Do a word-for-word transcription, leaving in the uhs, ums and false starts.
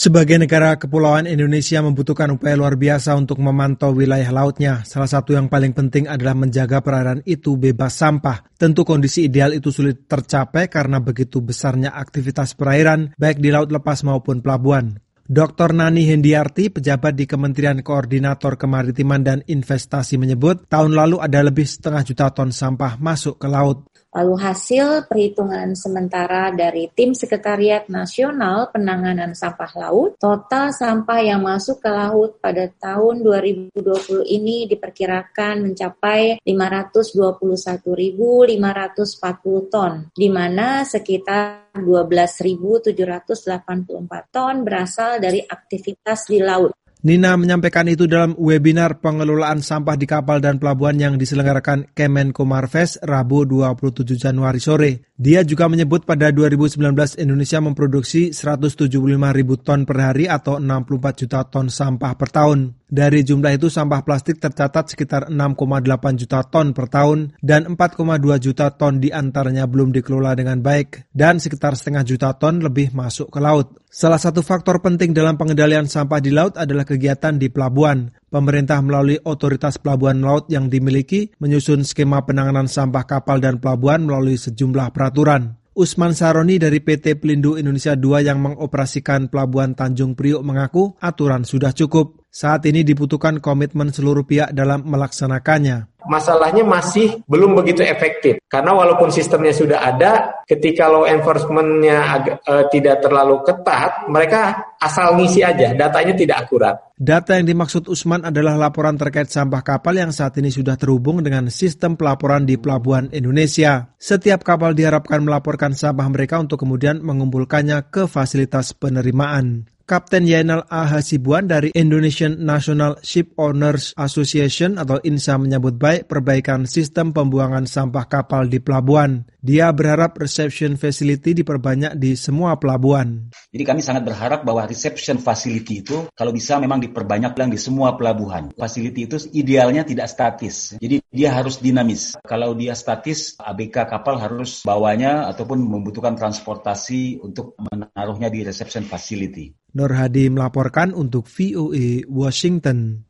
Sebagai negara kepulauan, Indonesia membutuhkan upaya luar biasa untuk memantau wilayah lautnya. Salah satu yang paling penting adalah menjaga perairan itu bebas sampah. Tentu kondisi ideal itu sulit tercapai karena begitu besarnya aktivitas perairan, baik di laut lepas maupun pelabuhan. doktor Nani Hendiarti, pejabat di Kementerian Koordinator Kemaritiman dan Investasi menyebut, tahun lalu ada lebih setengah juta ton sampah masuk ke laut. Lalu hasil perhitungan sementara dari Tim Sekretariat Nasional Penanganan Sampah Laut, total sampah yang masuk ke laut pada tahun dua ribu dua puluh ini diperkirakan mencapai lima ratus dua puluh satu ribu lima ratus empat puluh ton, di mana sekitar dua belas ribu tujuh ratus delapan puluh empat ton berasal dari aktivitas di laut. Nina menyampaikan itu dalam webinar pengelolaan sampah di kapal dan pelabuhan yang diselenggarakan Kemenko Marves Rabu dua puluh tujuh Januari sore. Dia juga menyebut pada dua ribu sembilan belas Indonesia memproduksi seratus tujuh puluh lima ribu ton per hari atau enam puluh empat juta ton sampah per tahun. Dari jumlah itu sampah plastik tercatat sekitar enam koma delapan juta ton per tahun dan empat koma dua juta ton diantaranya belum dikelola dengan baik dan sekitar setengah juta ton lebih masuk ke laut. Salah satu faktor penting dalam pengendalian sampah di laut adalah kegiatan di pelabuhan. Pemerintah melalui otoritas pelabuhan laut yang dimiliki menyusun skema penanganan sampah kapal dan pelabuhan melalui sejumlah peraturan. Usman Saroni dari P T Pelindo Indonesia dua yang mengoperasikan pelabuhan Tanjung Priok mengaku aturan sudah cukup. Saat ini dibutuhkan komitmen seluruh pihak dalam melaksanakannya. Masalahnya masih belum begitu efektif. Karena walaupun sistemnya sudah ada, ketika law enforcement-nya ag- e, tidak terlalu ketat, mereka asal ngisi aja, datanya tidak akurat. Data yang dimaksud Usman adalah laporan terkait sampah kapal yang saat ini sudah terhubung dengan sistem pelaporan di pelabuhan Indonesia. Setiap kapal diharapkan melaporkan sampah mereka untuk kemudian mengumpulkannya ke fasilitas penerimaan. Kapten Yainal A. Hasibuan dari Indonesian National Ship Owners Association atau INSA menyambut baik perbaikan sistem pembuangan sampah kapal di pelabuhan. Dia berharap reception facility diperbanyak di semua pelabuhan. Jadi kami sangat berharap bahwa reception facility itu kalau bisa memang diperbanyak di semua pelabuhan. Facility itu idealnya tidak statis. Jadi dia harus dinamis. Kalau dia statis, A B K kapal harus bawanya ataupun membutuhkan transportasi untuk menaruhnya di reception facility. Nur Hadi melaporkan untuk V O A Washington.